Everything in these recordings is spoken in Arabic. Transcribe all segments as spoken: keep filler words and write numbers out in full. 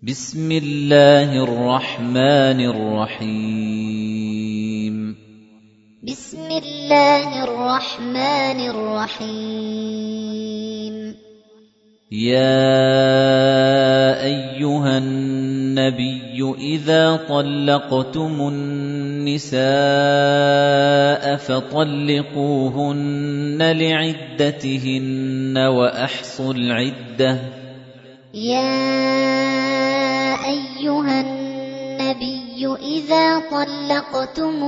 بسم الله الرحمن الرحيم بسم الله الرحمن الرحيم يا أيها النبي إذا طلقتم النساء فطلقوهن لعدتهن وأحصوا العدة يا أيها النبي إذا طلقتم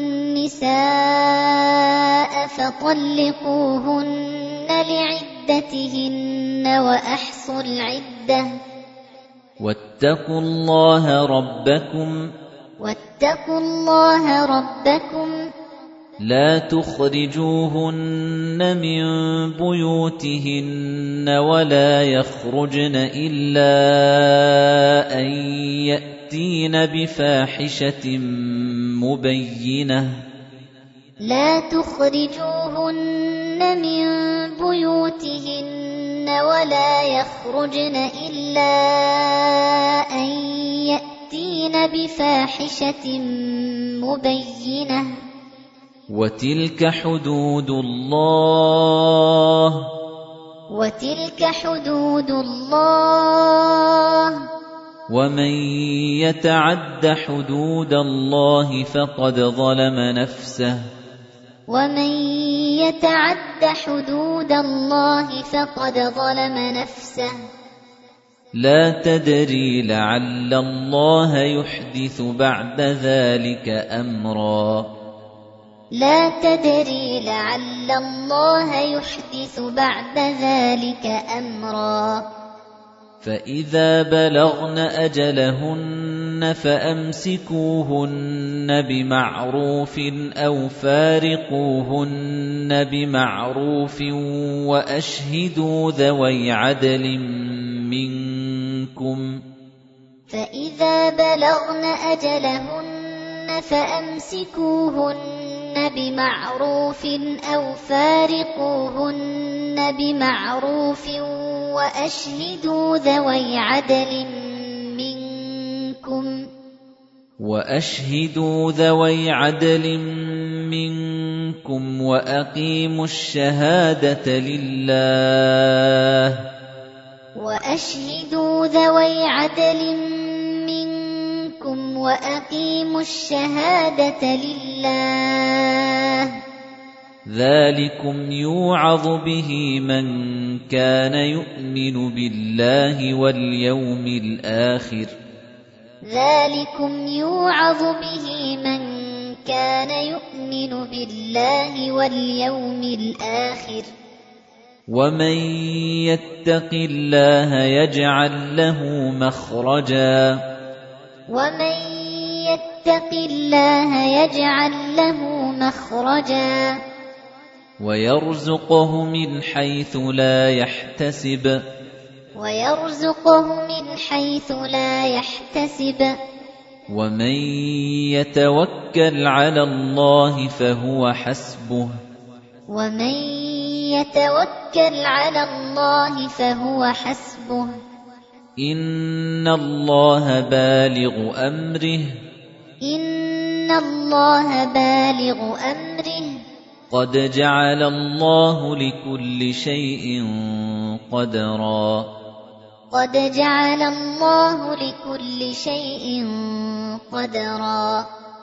النساء فطلقوهن لعدتهن وأحصوا العدة واتقوا الله ربكم واتقوا الله ربكم لا تخرجوهن من بيوتهن ولا يخرجن إلا أن يأتين بفاحشة مبينة لا تخرجوهن من بيوتهن ولا يخرجن إلا أن يأتين بفاحشة مبينة وتلك حدود الله وتلك حدود الله ومن يتعد حدود الله فقد ظلم نفسه ومن يتعد حدود الله فقد ظلم نفسه لا تدري لعل الله يحدث بعد ذلك أمرا لا تدري لعل الله يحدث بعد ذلك أمرا فإذا بلغن أجلهن فأمسكوهن بمعروف أو فارقوهن بمعروف وأشهدوا ذوي عدل منكم فإذا بلغن أجلهن فأمسكوهن بمعروف أو فارقوهن بمعروف وأشهدوا ذوي عدل منكم وأشهدوا ذوي عدل منكم وأقيموا الشهادة لله وأشهدوا ذوي عدل منكم وأقيموا الشهادة لله ذلكم يوعظ به من كان يؤمن بالله واليوم الآخر ذلكم يوعظ به من كان يؤمن بالله واليوم الآخر ومن يتق الله يجعل له مخرجا ومن يتق الله يجعل له مخرجا ويرزقه من حيث لا يحتسب ويرزقه من حيث لا يحتسب ومن يتوكل على الله فهو حسبه ومن يتوكل على الله فهو حسبه إن الله بالغ أمره إن الله بالغ أمره قد جعل الله لكل شيء قدرا قد جعل الله لكل شيء قدرا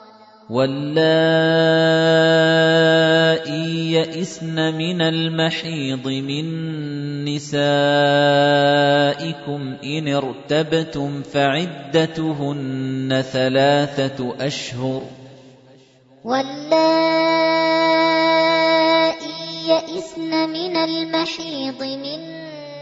واللائي يئسن من المحيض من نسائكم إن ارتبتم فعدتهن ثلاثة أشهر واللائي يئسن من المحيض من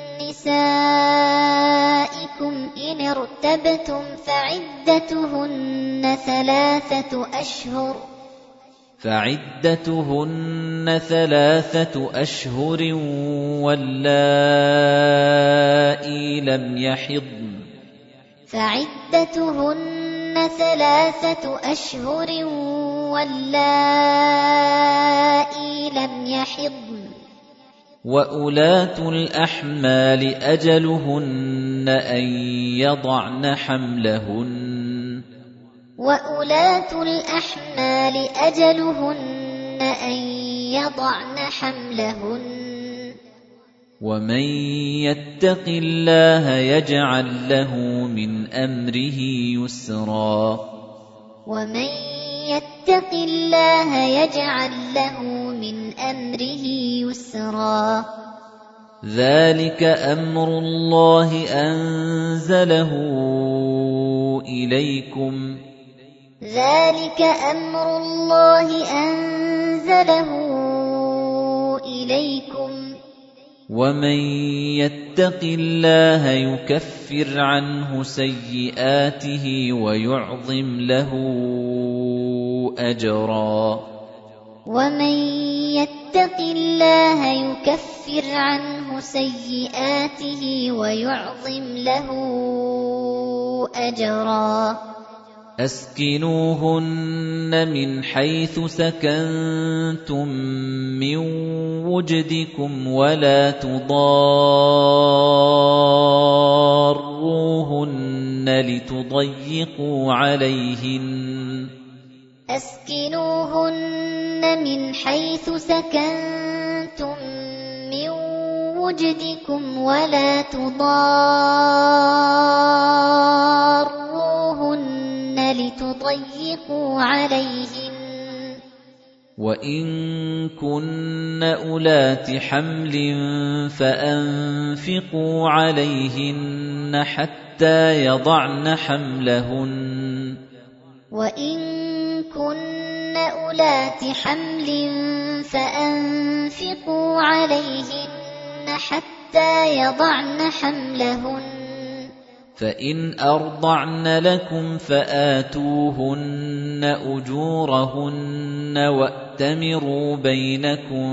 نسائكم إن ارتبتم فعدتهن ثلاثة أشهر فعدتهن ثلاثة أشهر واللائي لم يحضن فعدتهن ثلاثة أشهر واللائي لم يحضن وَأُولَاتُ الْأَحْمَالِ أَجَلُهُنَّ أن يضعن حملهن وأولاة الأحمال أجلهن أن يضعن حملهن ومن يتق الله يجعل له من أمره يسرا ومن يتق الله يجعل له من أمره يسرا ذلك أمر الله أنزله إليكم ذلك أمر الله أنزله إليكم ومن يتق الله يكفر عنه سيئاته ويعظم له أجرا ومن يتق الله يكفر عنه سيئاته ويعظم له أجرا أسكنوهن من حيث سكنتم من وجدكم ولا تضاروهن لتضيقوا عليهن أسكنوهن من حيث سكنتم من وجدكم ولا تضاروهن لتضيقوا عليهن وإن كن أولات حمل فأنفقوا عليهن حتى يضعن حملهن وإن كن أولات حمل فأنفقوا عليهن حتى يضعن حملهن فإن أرضعن لكم فآتوهن أجورهن وأتمروا بينكم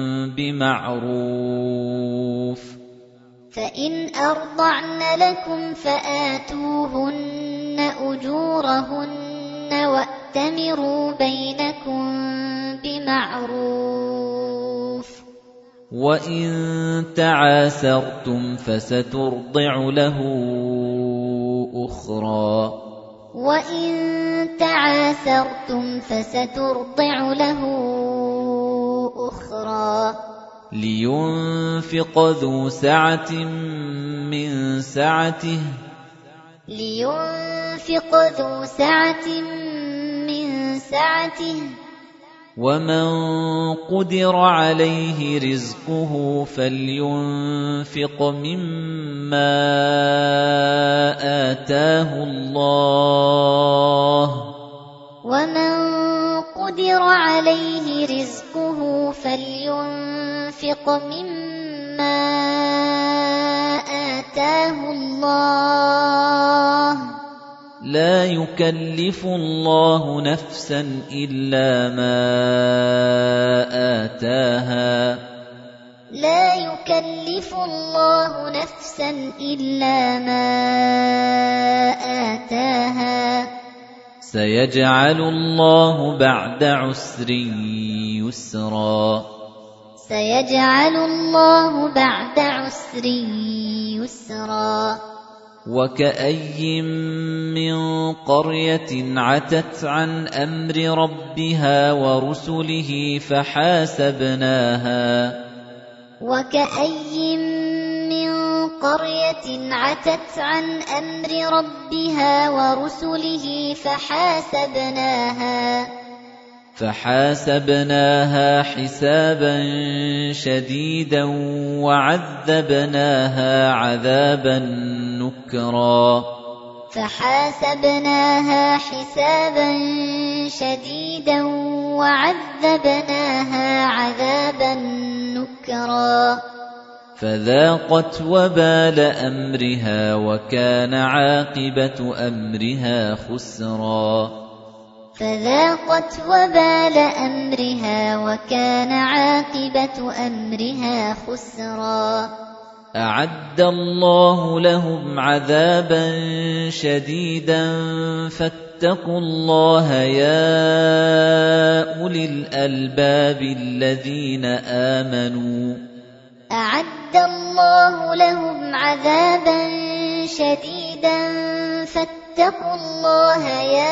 بمعروف فإن أرضعن لكم فآتوهن أجورهن وأتمروا بينكم بمعروف وَإِن تَعَاسَرْتُمْ فَسَتُرْضِعُ لَهُ أُخْرَى وَإِن تَعَاسَرْتُمْ فَسَتُرْضِعُ لَهُ أُخْرَى لِيُنْفِقْ ذُو سَعَةٍ مِنْ سَعَتِهِ لِيُنْفِقْ ذُو سَعَةٍ مِنْ سَعَتِهِ وَمَنْ قُدِرَ عَلَيْهِ رِزْقُهُ فَلْيُنْفِقْ مِمَّا آتَاهُ اللَّهُ وَمَنْ قُدِرَ عَلَيْهِ رِزْقُهُ فَلْيُنْفِقْ مِمَّا آتَاهُ اللَّهُ لا يكلف الله نفسا إلا ما آتاها لا يكلف الله نفسا إلا ما آتاها سيجعل الله بعد عسر يسرا سيجعل الله بعد عسر يسرا وكأي من قرية عتت عن أمر ربها ورسله فحاسبناها وكأي من قرية عتت عن أمر ربها ورسله فحاسبناها فحاسبناها حسابا شديدا وعذبناها عذابا نكرا فحاسبناها حسابا شديدا وعذبناها عذابا نكرا فذاقت وبال أمرها وكان عاقبة أمرها خسرا فذاقت وبال أمرها وكان عاقبة أمرها خسرا أعد الله لهم عذابا شديدا فاتقوا الله يا أولي الألباب الذين آمنوا أعد الله لهم عذابا شديدا فاتقوا الله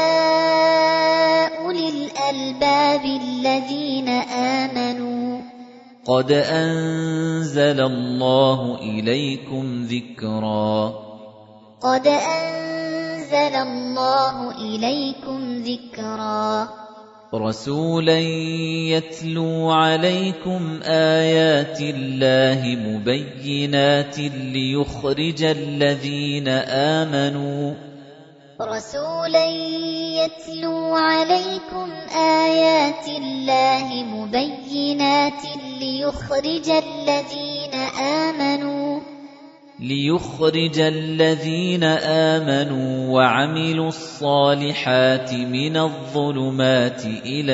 يا أولي الألباب الذين آمنوا قد أنزل الله إليكم ذكرا قد أنزل الله إليكم ذكرا رسولا يتلو عليكم آيات الله مبينات ليخرج الذين آمنوا رسولا يتلو عليكم آيات الله مبينات ليخرج الذين آمنوا ليخرج الذين آمنوا وعملوا الصالحات من الظلمات إلى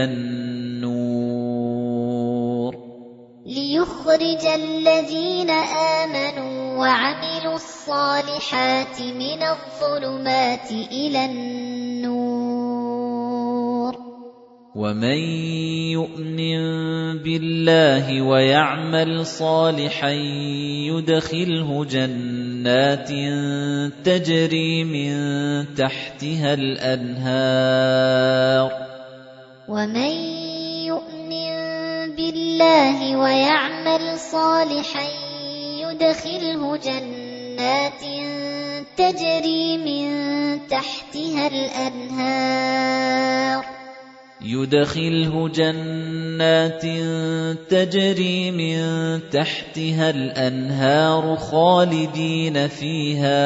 النور ليخرج الذين آمنوا وعملوا الصالحات من الظلمات إلى النور ومن يؤمن بالله ويعمل صالحا يدخله جنات تجري من تحتها الأنهار ومن يؤمن بالله ويعمل صالحا يدخله جنات تجري من تحتها الأنهار يدخله جنات تجري من تحتها الأنهار خالدين فيها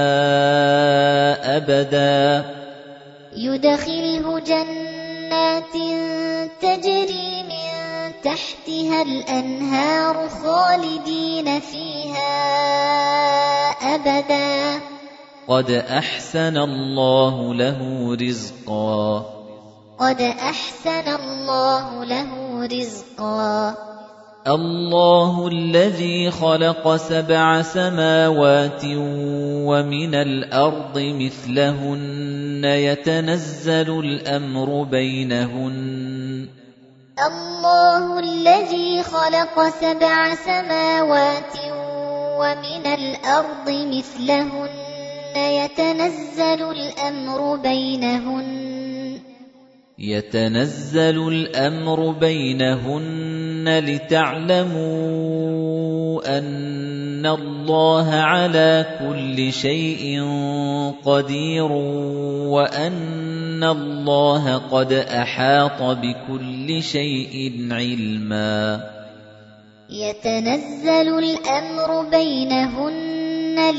أبدا يدخله جنات تجري من تحتها الأنهار خالدين فيها أبدا قد أحسن الله له رزقا قد أحسن الله له رزقا الله الذي خلق سبع سماوات ومن الأرض مثلهن يتنزل الأمر بينهن الله الذي خلق سبع سماوات ومن الأرض مثلهن يتنزل الأمر بينهن يتنزل الأمر بينهن لتعلموا أن الله على كل شيء قدير وأن الله قد أحاط بكل شيء علما يتنزل الأمر بينهن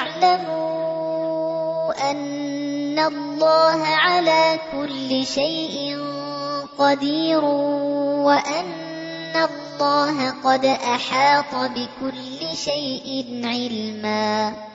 لتعلموا أن الله على كل شيء قدير وأن الله قد أحاط بكل شيء علما